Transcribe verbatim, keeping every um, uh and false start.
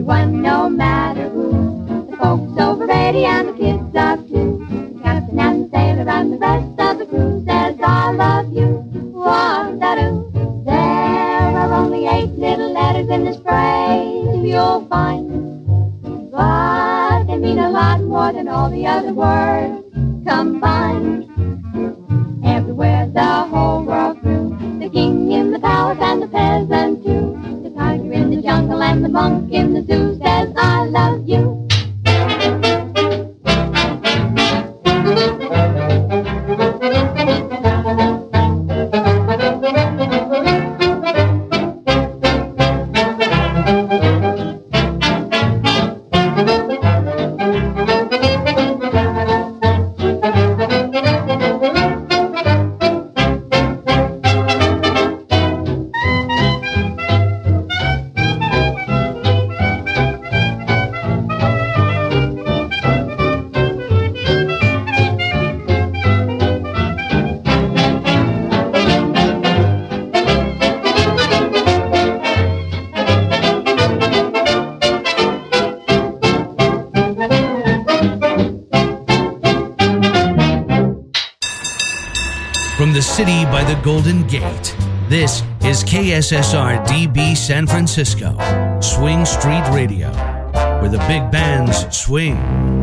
everyone, no matter who. The folks over eighty and the kids of two. The captain and the sailor and the rest of the crew says, I love you, wah-da-doo. There are only eight little letters in this phrase, you'll find. But they mean a lot more than all the other words combined. Everywhere, the whole world through. The king in the palace and the peasant too. The tiger in the jungle and the monk in the zoo says, I love you. City by the Golden Gate. This is K S S R D B San Francisco, Swing Street Radio, where the big bands swing.